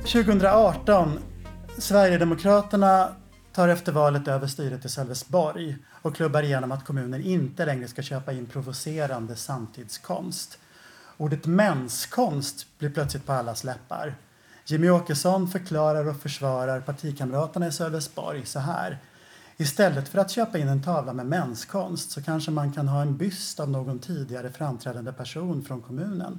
2018, Sverigedemokraterna tar efter valet över styret i Sölvesborg och klubbar igenom att kommunen inte längre ska köpa in provocerande samtidskonst. Ordet menskonst blir plötsligt på allas läppar. Jimmy Åkesson förklarar och försvarar partikamraterna i Sölvesborg så här. Istället för att köpa in en tavla med menskonst så kanske man kan ha en byst av någon tidigare framträdande person från kommunen.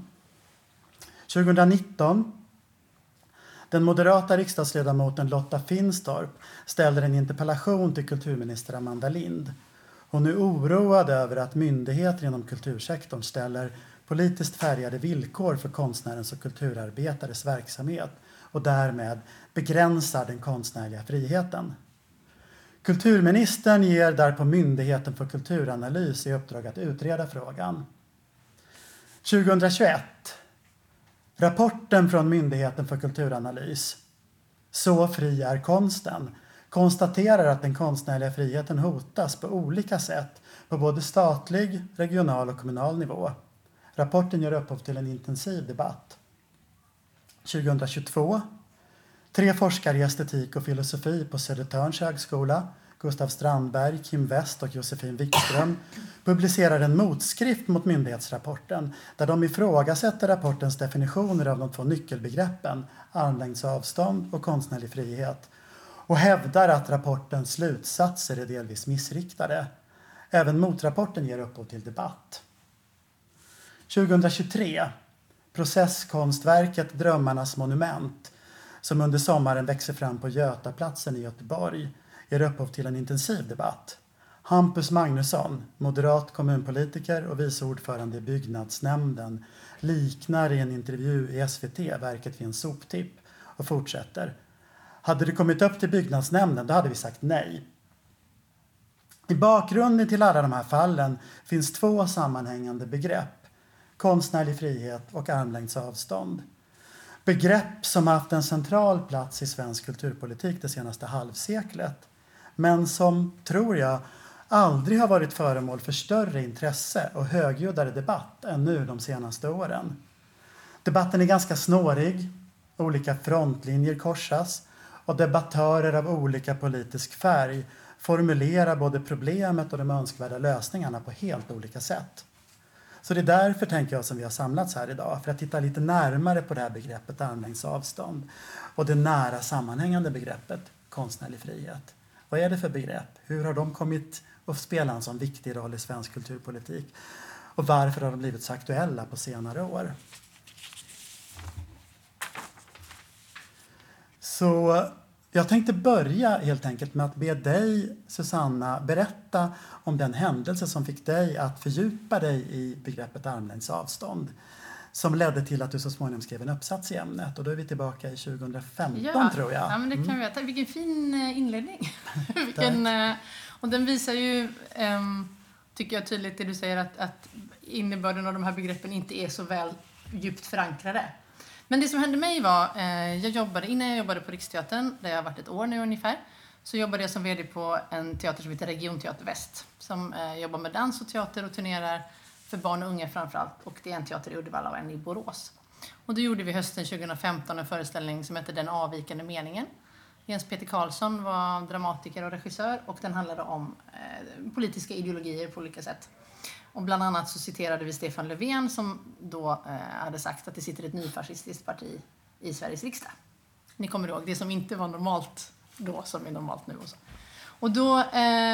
2019. Den moderata riksdagsledamoten Lotta Finstorp ställer en interpellation till kulturminister Amanda Lind. Hon är oroad över att myndigheter inom kultursektorn ställer politiskt färgade villkor för konstnärens och kulturarbetares verksamhet och därmed begränsar den konstnärliga friheten. Kulturministern ger därpå Myndigheten för kulturanalys i uppdrag att utreda frågan. 2021. Rapporten från Myndigheten för kulturanalys, Så fri är konsten, konstaterar att den konstnärliga friheten hotas på olika sätt på både statlig, regional och kommunal nivå. Rapporten ger upphov till en intensiv debatt. 2022. 3 forskare i estetik och filosofi på Södertörns högskola, Gustav Strandberg, Kim West och Josefin Wikström, publicerar en motskrift mot myndighetsrapporten där de ifrågasätter rapportens definitioner av de 2 nyckelbegreppen armlängds avstånd och konstnärlig frihet och hävdar att rapportens slutsatser är delvis missriktade. Även motrapporten ger upphov till debatt. 2023. Processkonstverket Drömmarnas monument, som under sommaren växer fram på Götaplatsen i Göteborg, ger upphov till en intensiv debatt. Hampus Magnusson, moderat kommunpolitiker och vice ordförande i byggnadsnämnden, liknar i en intervju i SVT verket vid en soptipp och fortsätter. Hade det kommit upp till byggnadsnämnden, då hade vi sagt nej. I bakgrunden till alla de här fallen finns 2 sammanhängande begrepp: konstnärlig frihet och armlängds avstånd. Begrepp som haft en central plats i svensk kulturpolitik det senaste halvseklet, men som, tror jag, aldrig har varit föremål för större intresse och högljuddare debatt än nu de senaste åren. Debatten är ganska snårig, olika frontlinjer korsas och debattörer av olika politisk färg formulerar både problemet och de önskvärda lösningarna på helt olika sätt. Så det är därför, tänker jag, som vi har samlats här idag, för att titta lite närmare på det här begreppet armlängds avstånd och det nära sammanhängande begreppet konstnärlig frihet. Vad är det för begrepp? Hur har de kommit att spela en sån viktig roll i svensk kulturpolitik? Och varför har de blivit så aktuella på senare år? Så jag tänkte börja helt enkelt med att be dig, Susanna, berätta om den händelse som fick dig att fördjupa dig i begreppet armlängds avstånd, som ledde till att du så småningom skrev en uppsats i ämnet. Och då är vi tillbaka i 2015, tror jag. Ja, men det kan vi veta. Vilken fin inledning. Och den visar ju, tycker jag tydligt, det du säger, att innebörden av de här begreppen inte är så väl djupt förankrade. Men det som hände mig var, innan jag jobbade på Riksteatern, där jag har varit ett år nu ungefär, så jobbade jag som vd på en teater som heter Regionteater Väst, som jobbar med dans och teater och turnerar för barn och unga framförallt. Och det är en teater i Uddevalla och en i Borås. Och då gjorde vi hösten 2015 en föreställning som heter Den avvikande meningen. Jens Peter Karlsson var dramatiker och regissör, och den handlade om politiska ideologier på olika sätt. Och bland annat så citerade vi Stefan Löfven, som då hade sagt att det sitter ett nyfascistiskt parti i Sveriges riksdag. Ni kommer ihåg, det som inte var normalt då som är normalt nu. Och då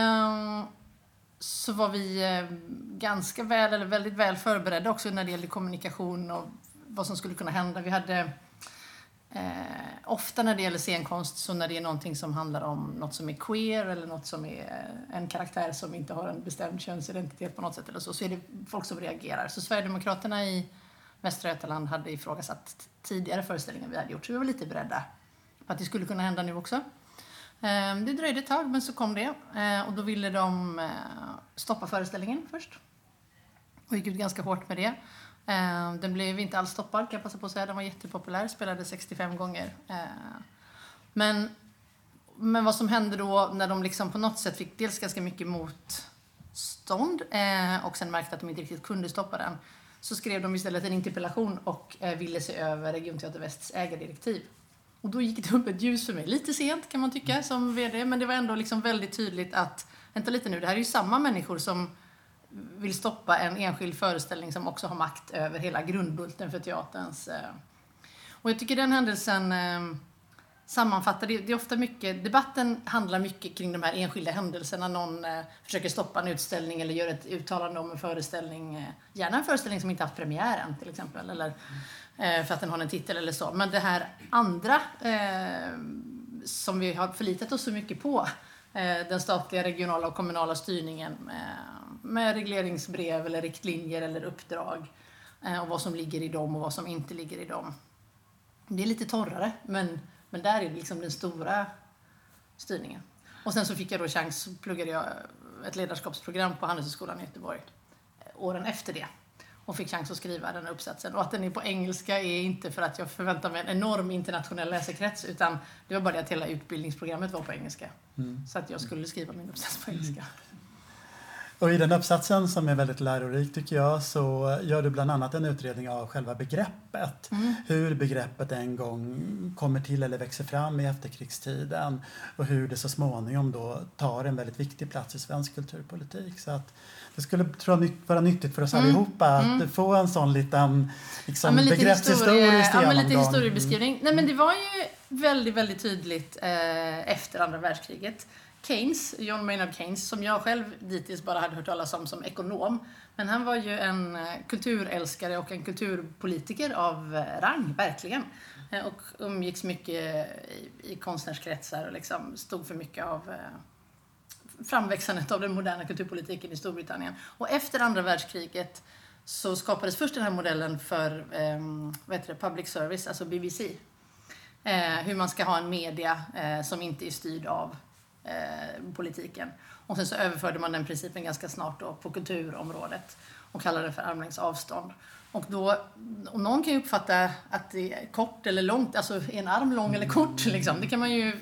så var vi ganska väl, eller väldigt väl förberedda också när det gällde kommunikation och vad som skulle kunna hända. Vi hade ofta när det gäller scenkonst, så när det är någonting som handlar om något som är queer eller något som är en karaktär som inte har en bestämd könsidentitet på något sätt eller så är det folk som reagerar. Så Sverigedemokraterna i Västra Götaland hade ifrågasatt tidigare föreställningar vi hade gjort, så vi var lite beredda på att det skulle kunna hända nu också. Det dröjde ett tag, men så kom det, och då ville de stoppa föreställningen först och gick ut ganska hårt med det. Den blev inte alls stoppad, kan jag passa på att säga. Den var jättepopulär, spelade 65 gånger. Men vad som hände då när de liksom på något sätt fick dels ganska mycket motstånd och sen märkte att de inte riktigt kunde stoppa den, så skrev de istället en interpellation och ville se över Regionteater Västs ägardirektiv. Och då gick det upp ett ljus för mig. Lite sent kan man tycka som vd. Men det var ändå liksom väldigt tydligt att, vänta lite nu, det här är ju samma människor som vill stoppa en enskild föreställning som också har makt över hela grundbulten för teaterns. Och jag tycker den händelsen sammanfattar, det är ofta mycket, debatten handlar mycket kring de här enskilda händelserna. Någon försöker stoppa en utställning eller gör ett uttalande om en föreställning. Gärna en föreställning som inte haft premiär än till exempel. Eller för att den har en titel eller så. Men det här andra som vi har förlitat oss så mycket på. Den statliga, regionala och kommunala styrningen med regleringsbrev eller riktlinjer eller uppdrag. Och vad som ligger i dem och vad som inte ligger i dem. Det är lite torrare, men där är det liksom den stora styrningen. Och sen så fick jag då chans, så pluggade jag ett ledarskapsprogram på Handelshögskolan i Göteborg åren efter det. Och fick chans att skriva den här uppsatsen. Och att den är på engelska är inte för att jag förväntar mig en enorm internationell läsekrets, utan det var bara det att hela utbildningsprogrammet var på engelska. Så att jag skulle skriva min uppsats på engelska. Och i den uppsatsen som är väldigt lärorik tycker jag, så gör du bland annat en utredning av själva begreppet. Hur begreppet en gång kommer till eller växer fram i efterkrigstiden och hur det så småningom då tar en väldigt viktig plats i svensk kulturpolitik. Så att det skulle, tror jag, vara nyttigt för oss allihopa att få en sån liten liksom, begreppshistorisk genomgång. Lite historiebeskrivning. Nej, men det var ju väldigt, väldigt tydligt efter andra världskriget. Keynes, John Maynard Keynes, som jag själv dittills bara hade hört talas om som ekonom. Men han var ju en kulturälskare och en kulturpolitiker av rang, verkligen. Och umgicks mycket i konstnärskretsar och liksom stod för mycket av framväxandet av den moderna kulturpolitiken i Storbritannien. Och efter andra världskriget så skapades först den här modellen för public service, alltså BBC. Hur man ska ha en media som inte är styrd av politiken. Och sen så överförde man den principen ganska snart då på kulturområdet och kallade det för armlängds avstånd. Och någon kan ju uppfatta att det är kort eller långt, alltså är en arm lång eller kort liksom. Det kan man ju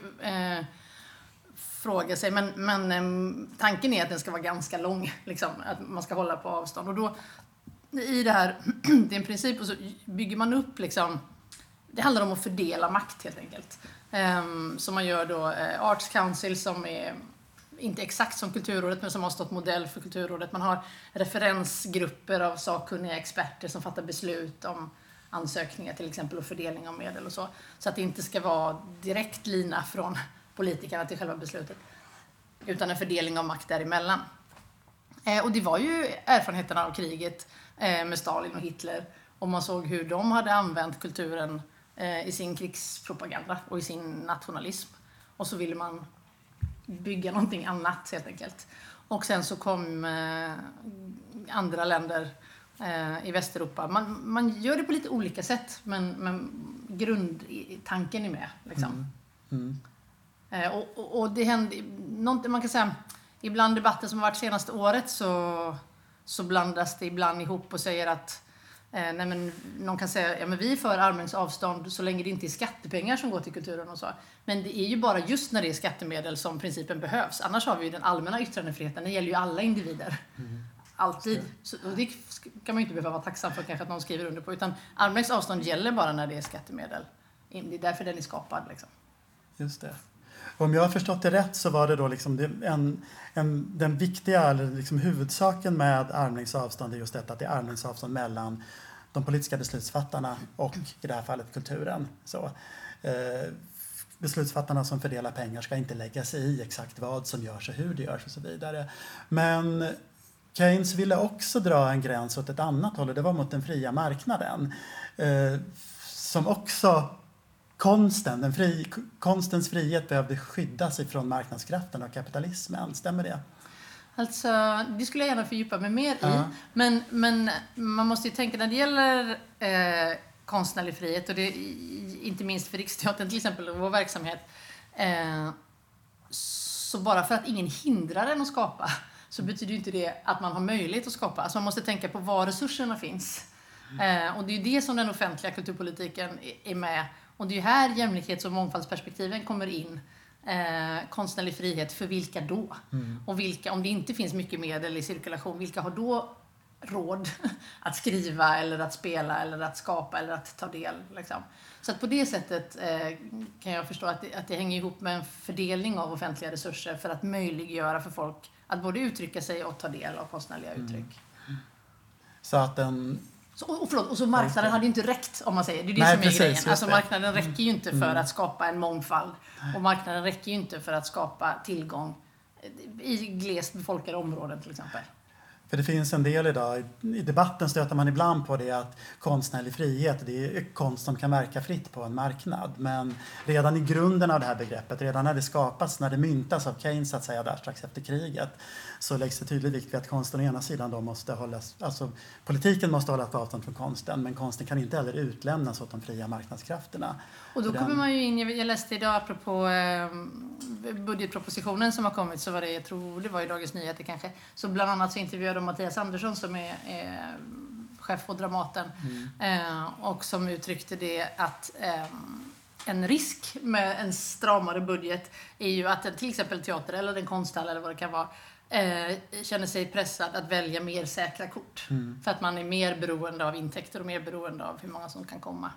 fråga sig, men tanken är att den ska vara ganska lång liksom, att man ska hålla på avstånd. Och då i det här, det är en princip, och så bygger man upp liksom, det handlar om att fördela makt helt enkelt. Som man gör då Arts Council, som är inte exakt som Kulturrådet men som har stått modell för Kulturrådet. Man har referensgrupper av sakkunniga experter som fattar beslut om ansökningar till exempel och fördelning av medel och så. Så att det inte ska vara direkt lina från politikerna till själva beslutet, utan en fördelning av makt däremellan. Och det var ju erfarenheterna av kriget med Stalin och Hitler, och man såg hur de hade använt kulturen i sin krigspropaganda och i sin nationalism. Och så ville man bygga någonting annat helt enkelt. Och sen så kom andra länder i Västeuropa. Man gör det på lite olika sätt, men grundtanken är med. Liksom. Och det händer, man kan säga, ibland debatten som har varit senaste året så blandas det ibland ihop och säger att nej, men någon kan säga men vi är för armlängds avstånd så länge det inte är skattepengar som går till kulturen och så. Men det är ju bara just när det är skattemedel som principen behövs. Annars har vi ju den allmänna yttrandefriheten. Det gäller ju alla individer. Alltid. Och det kan man ju inte behöva vara tacksam för kanske att någon skriver under på. Utan armlängds avstånd gäller bara när det är skattemedel. Det är därför den är skapad. Liksom. Just det. Om jag har förstått det rätt så var det då liksom den viktiga, eller liksom huvudsaken med armlängds avstånd är just detta att det är armlängds avstånd mellan de politiska beslutsfattarna och i det här fallet kulturen. Så, beslutsfattarna som fördelar pengar ska inte lägga sig i exakt vad som görs och hur det görs och så vidare. Men Keynes ville också dra en gräns åt ett annat håll, och det var mot den fria marknaden. Som också konstens frihet behövde skyddas ifrån marknadskrafterna och kapitalismen. Stämmer det? Alltså, det skulle jag gärna fördjupa mig mer i. Men man måste ju tänka när det gäller konstnärlig frihet, och det inte minst för Riksteatern till exempel, vår verksamhet. Så bara för att ingen hindrar en att skapa så betyder ju inte det att man har möjlighet att skapa. Alltså man måste tänka på var resurserna finns. Och det är ju det som den offentliga kulturpolitiken är med. Och det är ju här jämlikhets- och mångfaldsperspektiven kommer in. Konstnärlig frihet, för vilka då? Och vilka, om det inte finns mycket medel i cirkulation, vilka har då råd att skriva eller att spela eller att skapa eller att ta del. Liksom. Så att på det sättet kan jag förstå att det hänger ihop med en fördelning av offentliga resurser för att möjliggöra för folk att både uttrycka sig och ta del av konstnärliga uttryck. Så att den... Och så marknaden hade ju inte räckt, om man säger. Det är det Nej, som är precis, grejen. just Alltså det. marknaden räcker ju inte för att skapa en mångfald. Och marknaden räcker ju inte för att skapa tillgång i glest befolkade områden till exempel. För det finns en del idag, i debatten stöter man ibland på det att konstnärlig frihet, det är konst som kan verka fritt på en marknad. Men redan i grunden av det här begreppet, redan när det skapas, när det myntas av Keynes så att säga, där strax efter kriget, så läggs det tydlig vikt vid att konsten å ena sidan då måste hållas, alltså politiken måste hålla på avstånd från konsten, men konsten kan inte heller utlämnas åt de fria marknadskrafterna. Och då kommer man ju in, jag läste idag apropå budgetpropositionen som har kommit, så var det, jag tror det var i Dagens Nyheter kanske, så bland annat så intervjuade Mattias Andersson som är chef på Dramaten och som uttryckte det att en risk med en stramare budget är ju att till exempel teater eller en konsthall eller vad det kan vara känner sig pressad att välja mer säkra kort. För att man är mer beroende av intäkter och mer beroende av hur många som kan komma.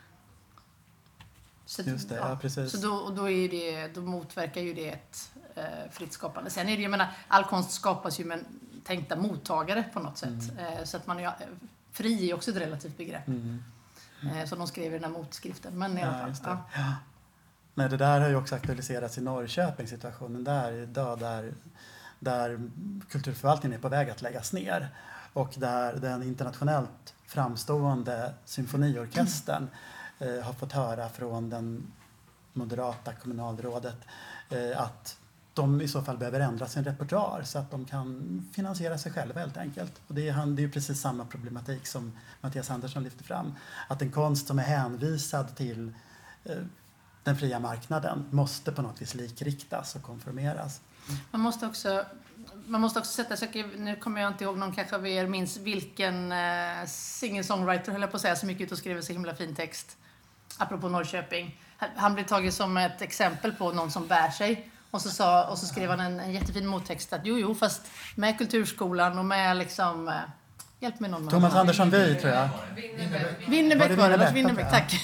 Så, just det, ja precis. Så då motverkar ju det ett fritt skapande. Sen är det ju, jag menar, all konst skapas ju med tänkta mottagare på något sätt. Så att man är fri är också ett relativt begrepp. Som de skrev i den här motskriften. Men i alla fall, just det. Ja. Nej, det där har ju också aktualiserats i Norrköping, situationen där idag där kulturförvaltningen är på väg att läggas ner. Och där den internationellt framstående symfoniorkestern har fått höra från den moderata kommunalrådet att de i så fall behöver ändra sin repertoar så att de kan finansiera sig själva helt enkelt. Och det är ju precis samma problematik som Mattias Andersson lyfter fram. Att en konst som är hänvisad till den fria marknaden måste på något vis likriktas och konformeras. Man måste också sätta sig, nu kommer jag inte ihåg, någon kanske av er minns vilken singer-songwriter höll jag på att säga, så mycket ut och skrev så himla fin text apropå Norrköping. Han blev taget som ett exempel på någon som bär sig och så skrev han en jättefin mottext att jo fast med kulturskolan och med liksom hjälp mig någon. Thomas Andersson Vi tror jag. Winnerbäck var det, Lars Winnerbäck, tack.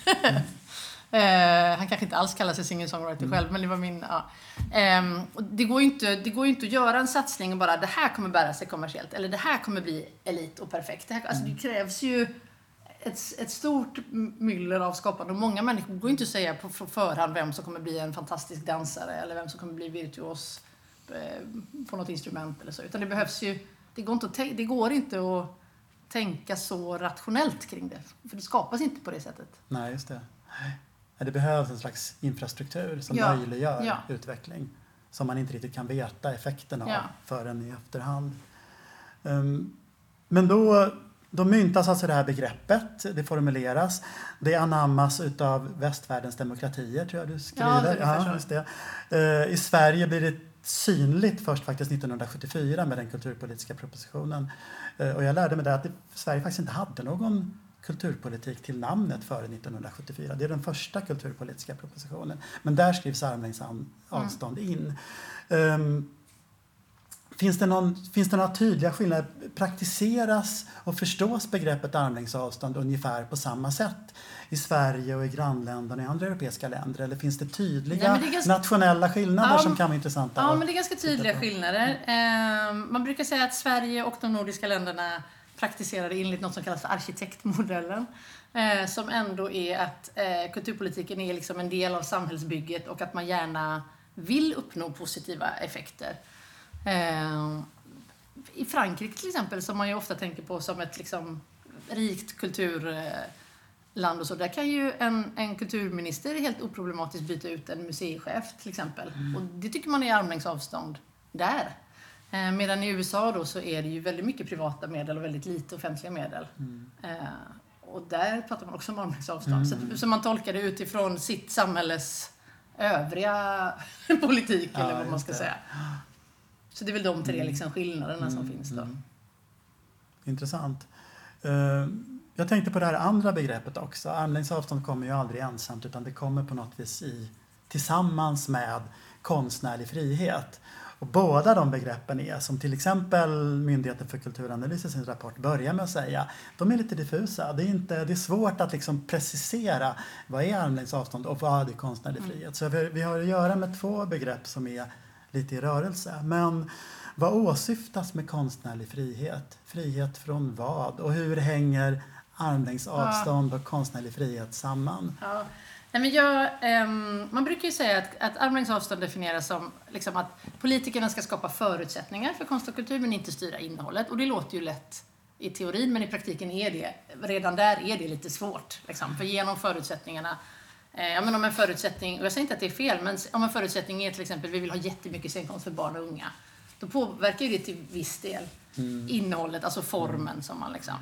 Han kanske inte alls kallar sig singer-songwriter själv, men det var min... Ja. Det går ju inte att göra en satsning och bara det här kommer bära sig kommersiellt eller det här kommer bli elit och perfekt. Det krävs ju ett stort myller av skapande och många människor går inte att säga på förhand vem som kommer bli en fantastisk dansare eller vem som kommer bli virtuos på något instrument eller så, utan det behövs ju, det går inte att tänka så rationellt kring det, för det skapas inte på det sättet. Nej, just det. Det behövs en slags infrastruktur som möjliggör utveckling som man inte riktigt kan veta effekten av förrän i efterhand. Men då myntas alltså det här begreppet, det formuleras, det anammas utav västvärldens demokratier, tror jag du skriver. Ja, just det. I Sverige blir det synligt först faktiskt 1974 med den kulturpolitiska propositionen. Och jag lärde mig där att Sverige faktiskt inte hade någon kulturpolitik till namnet före 1974. Det är den första kulturpolitiska propositionen. Men där skrivs armlängds avstånd in. Finns det några tydliga skillnader? Praktiseras och förstås begreppet armlängds avstånd ungefär på samma sätt i Sverige och i grannländerna och i andra europeiska länder? Eller finns det tydliga nationella skillnader som kan vara intressanta? Ja, men det är ganska tydliga skillnader. Man brukar säga att Sverige och de nordiska länderna praktiserade enligt något som kallas för arkitektmodellen. Som ändå är att kulturpolitiken är liksom en del av samhällsbygget och att man gärna vill uppnå positiva effekter. I Frankrike till exempel, som man ju ofta tänker på som ett liksom rikt kulturland och så, där kan ju en kulturminister helt oproblematiskt byta ut en museichef till exempel. Och det tycker man är armlängds avstånd där. Medan i USA då så är det ju väldigt mycket privata medel och väldigt lite offentliga medel. Och där pratar man också om armlängds avstånd. Så man tolkar det utifrån sitt samhälles övriga politik eller vad man ska säga. Så det är väl de tre liksom skillnaderna som finns då. Intressant. Jag tänkte på det här andra begreppet också. Armlängds avstånd kommer ju aldrig ensamt utan det kommer på något vis tillsammans med konstnärlig frihet. Och båda de begreppen är, som till exempel Myndigheten för kulturanalys i sin rapport börjar med att säga, de är lite diffusa. Det är svårt att liksom precisera vad är armlängds avstånd och vad är konstnärlig frihet. Så vi har att göra med två begrepp som är lite i rörelse. Men vad åsyftas med konstnärlig frihet? Frihet från vad? Och hur hänger armlängds avstånd och konstnärlig frihet samman? Ja. Nej, men man brukar ju säga att armlängds avstånd definieras som liksom att politikerna ska skapa förutsättningar för konst och kultur men inte styra innehållet. Och det låter ju lätt i teorin, men i praktiken är det, redan där är det lite svårt. Liksom. För genom förutsättningarna, men om en förutsättning, och jag säger inte att det är fel, men om en förutsättning är till exempel vi vill ha jättemycket scenkonst för barn och unga, då påverkar det till viss del innehållet, alltså formen som man liksom...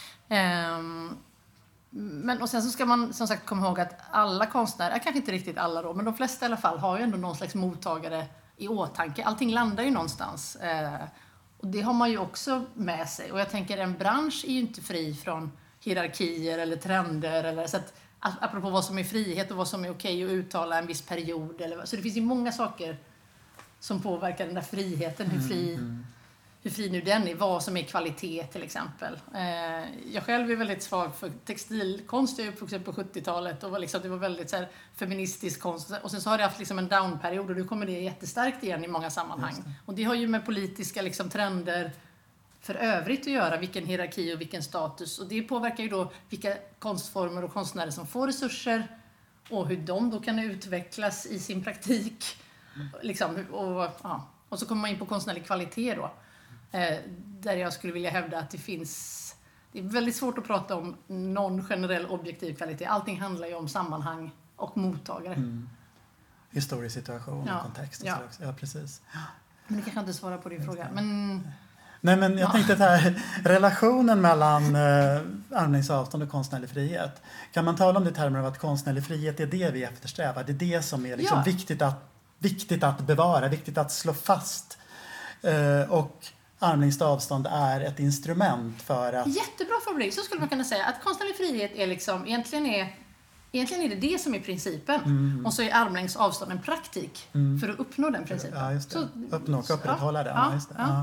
Men och sen så ska man som sagt komma ihåg att alla konstnärer, kanske inte riktigt alla då, men de flesta i alla fall har ju ändå någon slags mottagare i åtanke. Allting landar ju någonstans. Och det har man ju också med sig. Och jag tänker en bransch är ju inte fri från hierarkier eller trender. Eller, så att, apropå vad som är frihet och vad som är okej att uttala en viss period. Så det finns ju många saker som påverkar den där friheten. Hur fri nu den är, vad som är kvalitet till exempel. Jag själv är väldigt svag för textilkonst. Jag är uppvuxen på 70-talet och det var väldigt så här, feministisk konst. Och sen så har det haft liksom en downperiod och nu kommer det jättestarkt igen i många sammanhang. Och det har ju med politiska liksom, trender för övrigt att göra, vilken hierarki och vilken status. Och det påverkar ju då vilka konstformer och konstnärer som får resurser och hur de då kan utvecklas i sin praktik. Liksom, och så kommer man in på konstnärlig kvalitet då. Där jag skulle vilja hävda att det är väldigt svårt att prata om någon generell objektiv kvalitet. Allting handlar ju om sammanhang och mottagare. Historisk situation och kontext. Och så också. Ja, precis. Men det kanske inte svarar på din fråga. Nej, men jag tänkte att här, relationen mellan armlängds avstånd och konstnärlig frihet. Kan man tala om det i termer av att konstnärlig frihet är det vi eftersträvar? Det är det som är liksom viktigt att bevara, viktigt att slå fast. Och armlängds avstånd är ett instrument för att... Jättebra formulering. Så skulle man kunna säga att konstnärlig frihet är liksom, egentligen är det som är principen. Och så är armlängds avstånd en praktik för att uppnå den principen. Ja, just det. Uppnå och upprätthålla den. Ja, just det.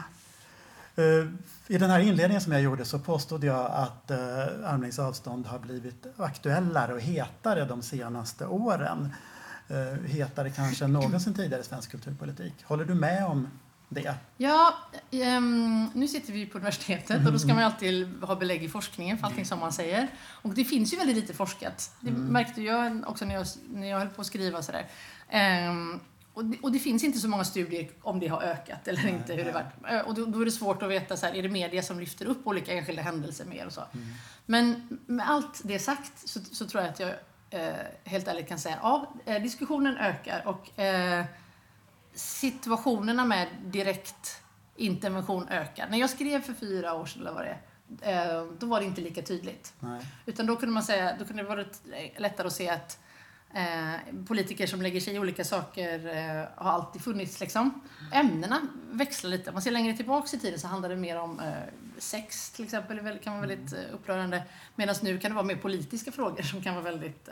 Ja. I den här inledningen som jag gjorde så påstod jag att armlängds avstånd har blivit aktuellare och hetare de senaste åren. Hetare kanske än någonsin tidigare i svensk kulturpolitik. Håller du med om det? Ja, nu sitter vi på universitetet och då ska man alltid ha belägg i forskningen för allting som man säger. Och det finns ju väldigt lite forskat. Det märkte jag också när jag höll på att skriva sådär. Och det finns inte så många studier om det har ökat eller inte. Hur det varit. Och då är det svårt att veta, så här, är det media som lyfter upp olika enskilda händelser mer och så. Men med allt det sagt så tror jag att jag helt ärligt kan säga diskussionen ökar och situationerna med direkt intervention ökar. När jag skrev för 4 år sedan, eller vad det är, då var det inte lika tydligt. Nej. Utan då kunde det vara lättare att se att politiker som lägger sig i olika saker har alltid funnits. Liksom. Ämnena växlar lite. Om man ser längre tillbaka i tiden så handlar det mer om sex till exempel. Det kan vara väldigt upprörande. Medan nu kan det vara mer politiska frågor som kan vara väldigt...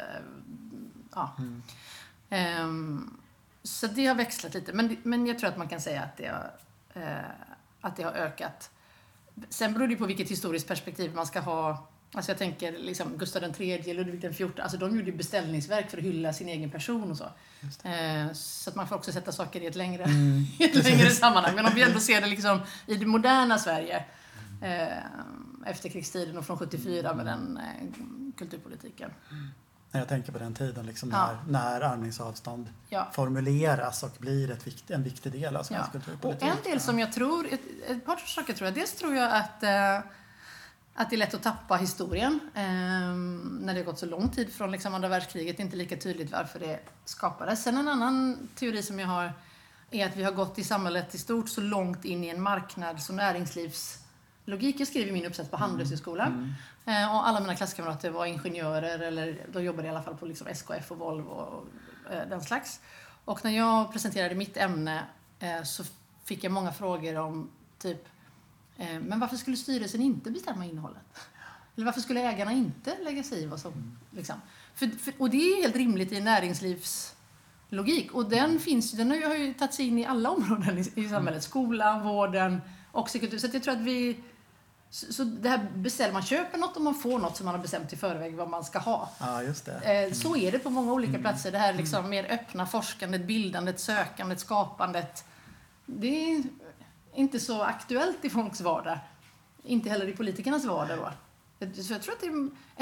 Så det har växlat lite. Men jag tror att man kan säga att det har ökat. Sen beror det på vilket historiskt perspektiv man ska ha. Alltså jag tänker liksom Gustav III, Ludvig XIV. Alltså de gjorde beställningsverk för att hylla sin egen person och så. Så att man får också sätta saker i ett längre sammanhang. Men om vi ändå ser det liksom i det moderna Sverige efterkrigstiden och från 74 med den kulturpolitiken. Jag tänker på den tiden liksom när armlängds avstånd formuleras och blir en viktig del av svensk kulturpolitik. Och en del som jag tror, ett par saker tror jag. Dels tror jag att det är lätt att tappa historien när det har gått så lång tid från liksom andra världskriget. Det är inte lika tydligt varför det skapades. Sen en annan teori som jag har är att vi har gått i samhället i stort så långt in i en marknads- och näringslivslogik. Jag skriver min uppsats på Handelshögskolan. Och alla mina klasskamrater var ingenjörer eller de jobbade i alla fall på liksom SKF och Volvo och den slags. Och när jag presenterade mitt ämne så fick jag många frågor om typ men varför skulle styrelsen inte bestämma innehållet? Eller varför skulle ägarna inte lägga sig i vad som... Liksom? Och det är helt rimligt i en logik. Och den har ju tagit sig in i alla områden i samhället. Skolan, vården och kultur. Så att jag tror att så det här man köper något och man får något som man har bestämt i förväg vad man ska ha. Ja, just det. Så är det på många olika platser. Det här liksom mer öppna forskandet, bildandet, sökandet, skapandet. Det är inte så aktuellt i folks vardag. Inte heller i politikernas vardag då. Så jag tror att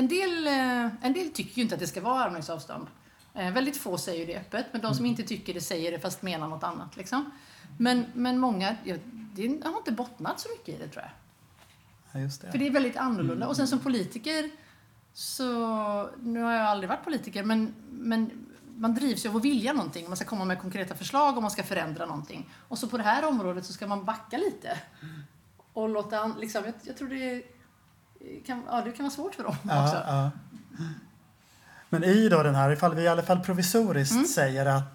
en del tycker ju inte att det ska vara armlängds avstånd. Väldigt få säger det öppet, men de som inte tycker det säger det fast menar något annat. Liksom. Men många, det har inte bottnat så mycket i det, tror jag. Ja, just det. För det är väldigt annorlunda. Och sen som politiker, så nu har jag aldrig varit politiker, men man drivs ju av att vilja någonting. Man ska komma med konkreta förslag och man ska förändra någonting. Och så på det här området så ska man backa lite. Och låta, liksom, jag tror det kan vara svårt för dem också. Ja. Men i då den här, ifall vi i alla fall provisoriskt säger att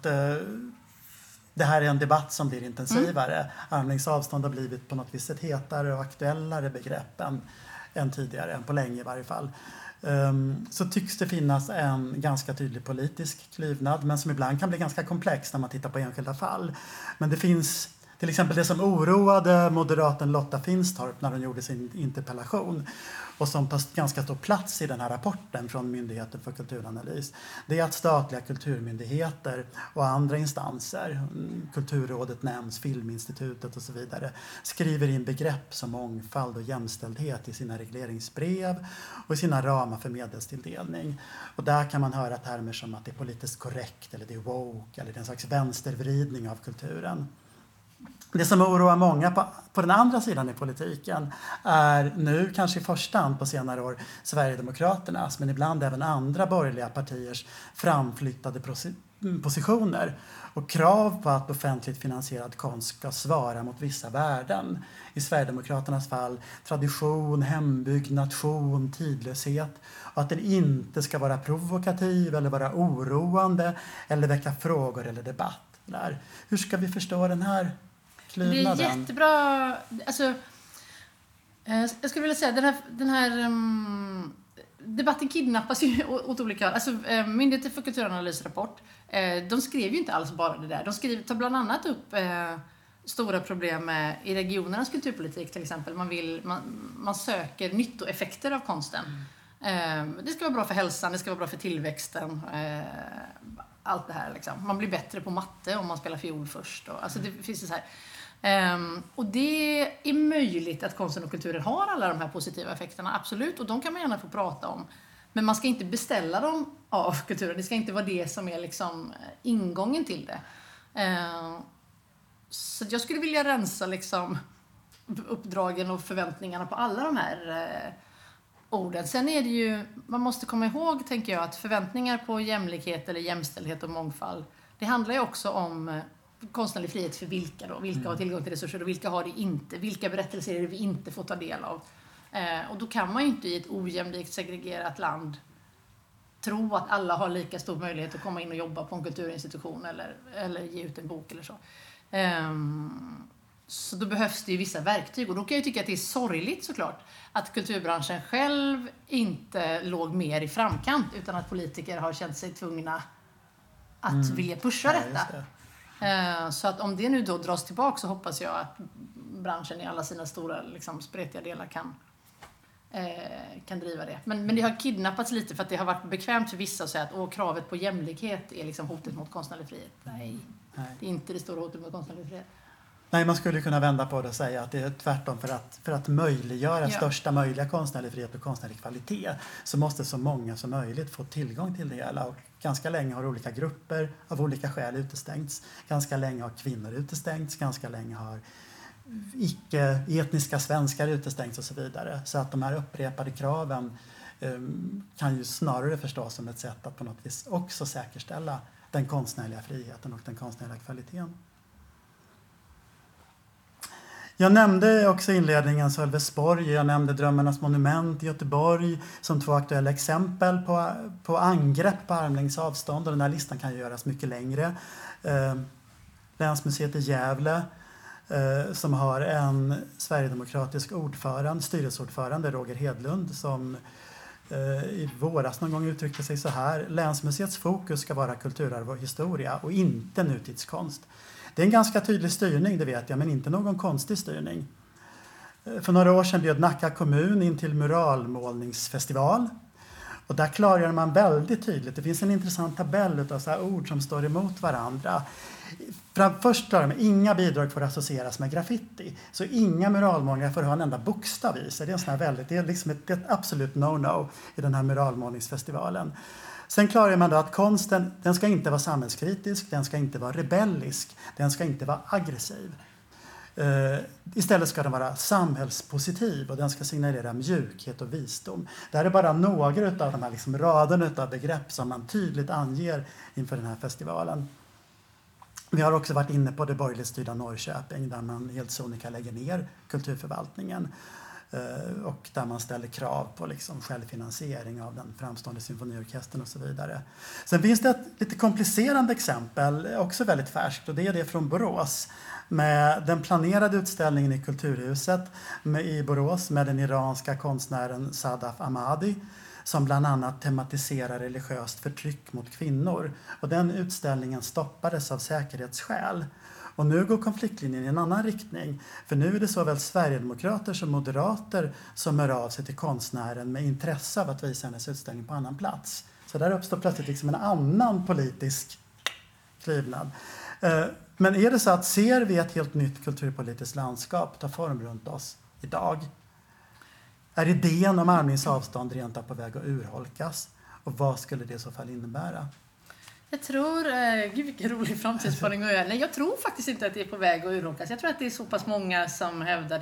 det här är en debatt som blir intensivare. Armlängds avstånd har blivit på något vis ett hetare och aktuellare begrepp än tidigare, än på länge i varje fall. Så tycks det finnas en ganska tydlig politisk klyvnad, men som ibland kan bli ganska komplex när man tittar på enskilda fall. Men det finns till exempel det som oroade moderaten Lotta Finstorp när hon gjorde sin interpellation och som tar ganska stor plats i den här rapporten från Myndigheten för kulturanalys. Det är att statliga kulturmyndigheter och andra instanser, Kulturrådet nämns, Filminstitutet och så vidare, skriver in begrepp som mångfald och jämställdhet i sina regleringsbrev och i sina ramar för medelstilldelning. Och där kan man höra termer som att det är politiskt korrekt eller det är woke eller det är en slags vänstervridning av kulturen. Det som oroar många på den andra sidan i politiken är nu kanske i första hand på senare år Sverigedemokraternas, men ibland även andra borgerliga partiers framflyttade positioner och krav på att offentligt finansierad konst ska svara mot vissa värden. I Sverigedemokraternas fall tradition, hembygd, nation, tidlöshet och att den inte ska vara provokativ eller vara oroande eller väcka frågor eller debatt. Där. Hur ska vi förstå den här klyvnaden? Det är jättebra. Alltså, jag skulle vilja säga den här debatten kidnappas ju åt olika håll. Alltså, Myndigheten för kulturanalys rapport, de skrev ju inte alls bara det där. De tar bland annat upp stora problem i regionernas kulturpolitik till exempel. Man söker nyttoeffekter av konsten. Det ska vara bra för hälsan, det ska vara bra för tillväxten. Allt det här liksom. Man blir bättre på matte om man spelar fiol först. Alltså det finns det så här. Och det är möjligt att konsten och kulturen har alla de här positiva effekterna, absolut. Och de kan man gärna få prata om. Men man ska inte beställa dem av kulturen. Det ska inte vara det som är liksom ingången till det. Så jag skulle vilja rensa liksom uppdragen och förväntningarna på alla de här orden. Sen är det ju, man måste komma ihåg, tänker jag, att förväntningar på jämlikhet eller jämställdhet och mångfald, det handlar ju också om konstnärlig frihet för vilka då? Vilka har tillgång till resurser och vilka har det inte? Vilka berättelser är det vi inte får ta del av? Och då kan man ju inte i ett ojämlikt segregerat land tro att alla har lika stor möjlighet att komma in och jobba på en kulturinstitution eller ge ut en bok eller så. Så då behövs det ju vissa verktyg. Och då kan jag tycka att det är sorgligt såklart att kulturbranschen själv inte låg mer i framkant utan att politiker har känt sig tvungna att vilja pusha detta. Så att om det nu då dras tillbaka så hoppas jag att branschen i alla sina stora liksom, spretiga delar kan driva det. Men det har kidnappats lite för att det har varit bekvämt för vissa att säga att kravet på jämlikhet är liksom hotet mot konstnärlig frihet. Nej, det är inte det stora hotet mot konstnärlig frihet. Nej, man skulle kunna vända på det och säga att det är tvärtom för att möjliggöra största möjliga konstnärlig frihet och konstnärlig kvalitet så måste så många som möjligt få tillgång till det hela. Och ganska länge har olika grupper av olika skäl utestängts. Ganska länge har kvinnor utestängts. Ganska länge har icke-etniska svenskar utestängts och så vidare. Så att de här upprepade kraven kan ju snarare förstås som ett sätt att på något vis också säkerställa den konstnärliga friheten och den konstnärliga kvaliteten. Jag nämnde också i inledningen Sölvesborg, jag nämnde Drömmarnas monument i Göteborg som två aktuella exempel på angrepp på armlängds avstånd och den här listan kan ju göras mycket längre. Länsmuseet i Gävle som har en sverigedemokratisk styrelseordförande, Roger Hedlund, som i våras någon gång uttryckte sig så här: länsmuseets fokus ska vara kulturarv och historia och inte nutidskonst. Det är en ganska tydlig styrning, det vet jag, men inte någon konstig styrning. För några år sedan bjöd Nacka kommun in till muralmålningsfestival. Och där klargör man väldigt tydligt, det finns en intressant tabell av så här ord som står emot varandra. Först klarar man, inga bidrag får associeras med graffiti. Så inga muralmålningar får ha en enda bokstav i sig. Det är liksom ett absolut no-no i den här muralmålningsfestivalen. Sen klarar man då att konsten, den ska inte vara samhällskritisk, den ska inte vara rebellisk, den ska inte vara aggressiv. Istället ska den vara samhällspositiv och den ska signalera mjukhet och visdom. Det här är bara några av de här liksom raderna av begrepp som man tydligt anger inför den här festivalen. Vi har också varit inne på det borgerligt styrda Norrköping där man helt sonika lägger ner kulturförvaltningen och där man ställer krav på liksom självfinansiering av den framstående symfoniorkestern och så vidare. Sen finns det ett lite komplicerande exempel, också väldigt färskt, och det är det från Borås. Med den planerade utställningen i Kulturhuset i Borås med den iranska konstnären Sadaf Ahmadi som bland annat tematiserar religiöst förtryck mot kvinnor. Och den utställningen stoppades av säkerhetsskäl. Och nu går konfliktlinjen i en annan riktning. För nu är det såväl sverigedemokrater som moderater som hör av sig till konstnären med intresse av att visa hennes utställning på annan plats. Så där uppstår plötsligt liksom en annan politisk klyvnad. Men är det så att ser vi ett helt nytt kulturpolitiskt landskap ta form runt oss idag? Är idén om armlängds avstånd rent av på väg att urholkas? Och vad skulle det i så fall innebära? Jag tror, gud vilken rolig framtidsspaning att göra. Nej, jag tror faktiskt inte att det är på väg att urholkas. Jag tror att det är så pass många som hävdar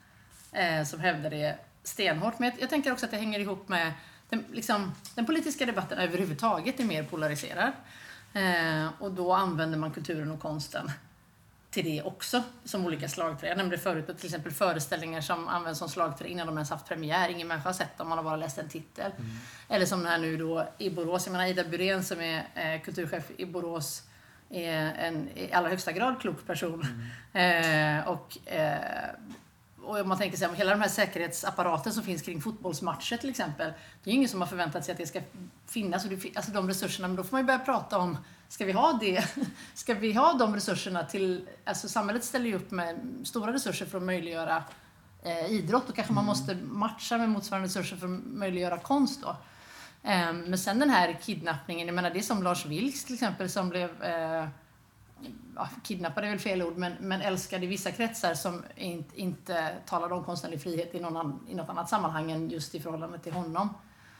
det stenhårt. Men jag tänker också att det hänger ihop med den politiska debatten överhuvudtaget är mer polariserad. Och då använder man kulturen och konsten till det också som olika slagträ. Jag nämnde förut att till exempel föreställningar som används som slagträ innan de ens haft premiär. Ingen människa har sett dem, man har bara läst en titel. Eller som den här nu då i Borås. Jag menar Ida Byrén som är kulturchef i Borås är en i allra högsta grad klok person. Och om man tänker sig hela de här säkerhetsapparaten som finns kring fotbollsmatcher till exempel. Det är ingen som har förväntat sig att det ska finnas. Alltså de resurserna, men då får man ju börja prata om, ska vi ha det? Ska vi ha de resurserna till, alltså samhället ställer ju upp med stora resurser för att möjliggöra idrott. Och kanske man måste matcha med motsvarande resurser för att möjliggöra konst då. Men sen den här kidnappningen, jag menar det är som Lars Vilks till exempel som blev... kidnappad är väl fel ord, men älskade i vissa kretsar som inte talade om konstnärlig frihet i något annat sammanhang än just i förhållande till honom.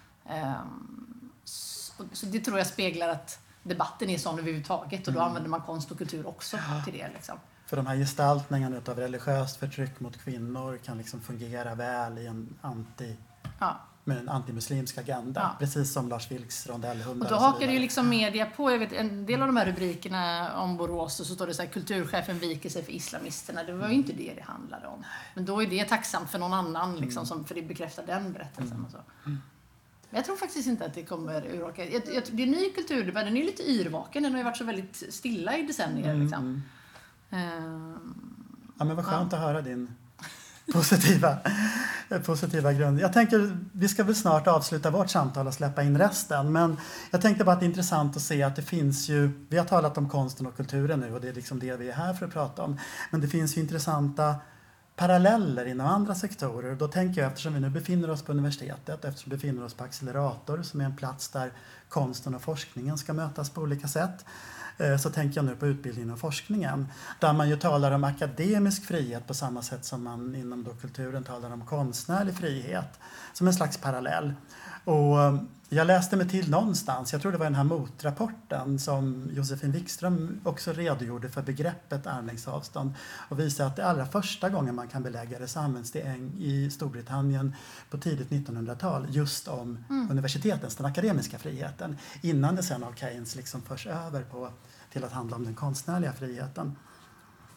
Så det tror jag speglar att debatten är sån överhuvudtaget och då använder man konst och kultur också till det. Liksom. För de här gestaltningarna av religiöst förtryck mot kvinnor kan liksom fungera väl i en med en antimuslimsk agenda. Precis som Lars Vilks rondellhundar. Och då hakar det ju liksom media på. Jag vet, en del av de här rubrikerna om Borås och så står det så här: kulturchefen viker sig för islamisterna. Det var ju inte det handlade om. Men då är det tacksamt för någon annan liksom, för det bekräftar den berättelsen. Och så. Men jag tror faktiskt inte att det kommer urholka. Det är ny kulturdebatt, den är lite yrvaken. Den har ju varit så väldigt stilla i decennier. Liksom. Ja, men vad skönt att höra din positiva grund. Jag tänker, vi ska väl snart avsluta vårt samtal och släppa in resten. Men jag tänkte bara att det är intressant att se att det finns ju, vi har talat om konsten och kulturen nu och det är liksom det vi är här för att prata om. Men det finns ju intressanta paralleller inom andra sektorer. Då tänker jag, eftersom vi nu befinner oss på universitetet, eftersom vi befinner oss på Accelerator som är en plats där konsten och forskningen ska mötas på olika sätt, så tänker jag nu på utbildningen och forskningen. Där man ju talar om akademisk frihet på samma sätt som man inom då kulturen talar om konstnärlig frihet. Som en slags parallell. Och jag läste mig till någonstans, jag tror det var den här motrapporten som Josefin Wikström också redogjorde för begreppet armlängds avstånd och visade att det allra första gången man kan belägga det så används det i Storbritannien på tidigt 1900-tal just om universitetens, den akademiska friheten, innan det sen av Keynes liksom förs över till att handla om den konstnärliga friheten.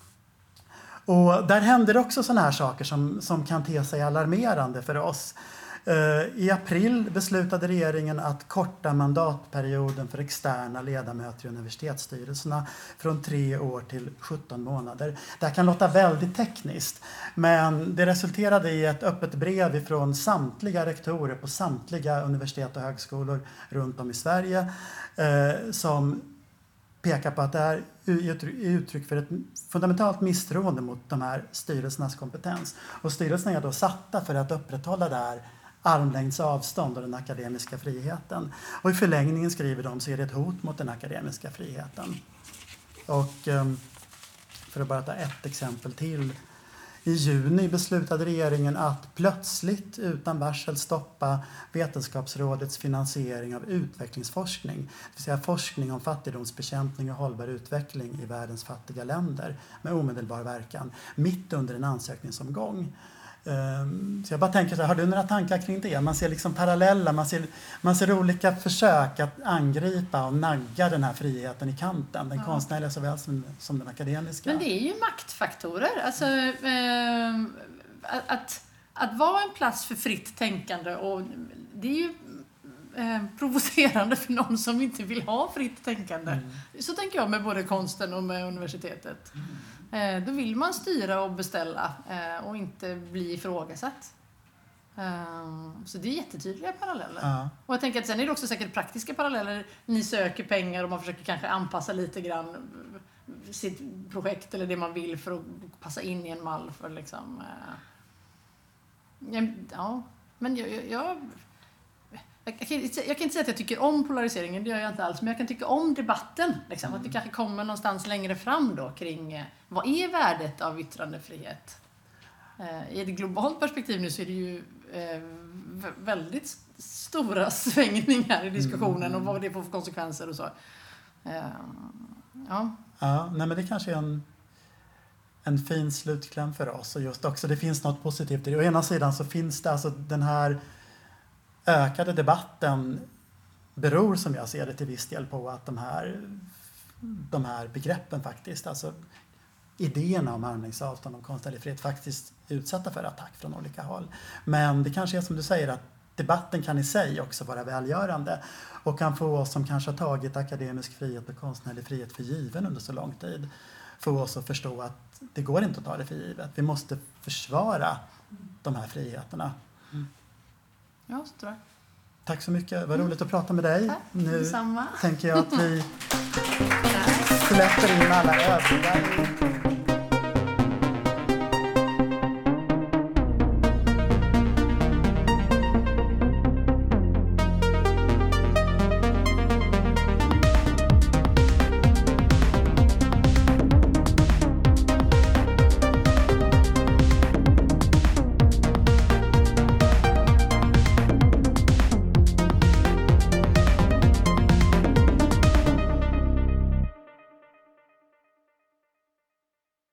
Och där händer också såna här saker som kan te sig alarmerande för oss. I april beslutade regeringen att korta mandatperioden för externa ledamöter i universitetsstyrelserna från 3 år till 17 månader. Det här kan låta väldigt tekniskt, men det resulterade i ett öppet brev från samtliga rektorer på samtliga universitet och högskolor runt om i Sverige som pekar på att det är uttryck för ett fundamentalt misstroende mot de här styrelsernas kompetens. Och styrelserna är då satta för att upprätthålla det här armlängds avstånd och den akademiska friheten. Och i förlängningen, skriver de, så är det ett hot mot den akademiska friheten. Och för att bara ta ett exempel till. I juni beslutade regeringen att plötsligt utan varsel stoppa Vetenskapsrådets finansiering av utvecklingsforskning. Det vill säga forskning om fattigdomsbekämpning och hållbar utveckling i världens fattiga länder med omedelbar verkan. Mitt under en ansökningsomgång. Så jag bara tänker så här, har du några tankar kring det? Man ser liksom paralleller, man ser olika försök att angripa och nagga den här friheten i kanten. Den konstnärliga såväl som den akademiska. Men det är ju maktfaktorer. Alltså, att vara en plats för fritt tänkande, och det är ju provocerande för någon som inte vill ha fritt tänkande. Så tänker jag med både konsten och med universitetet. Då vill man styra och beställa och inte bli ifrågasatt. Så det är jättetydliga paralleller. Och jag tänker att sen är det också säkert praktiska paralleller. Ni söker pengar och man försöker kanske anpassa lite grann sitt projekt eller det man vill för att passa in i en mall för liksom... Ja, men jag kan inte säga att jag tycker om polariseringen, det gör jag inte alls, men jag kan tycka om debatten. Liksom, att det kanske kommer någonstans längre fram då kring vad är värdet av yttrandefrihet. I ett globalt perspektiv nu så är det ju väldigt stora svängningar i diskussionen och vad det får för konsekvenser och så. Nej, men det kanske är en fin slutkläm för oss. Och just också, det finns något positivt i det. Å ena sidan så finns det alltså den här ökade debatten beror, som jag ser det, till viss del på att de här begreppen faktiskt, alltså idéerna om armlängds avstånd och konstnärlig frihet, faktiskt är utsatta för attack från olika håll. Men det kanske är som du säger, att debatten kan i sig också vara välgörande och kan få oss som kanske har tagit akademisk frihet och konstnärlig frihet för given under så lång tid, få oss att förstå att det går inte att ta det för givet. Vi måste försvara de här friheterna. Ja, så tror jag. Tack så mycket. Vad roligt att prata med dig. Tack, nu detsamma. tänker jag att vi släpper in alla övriga.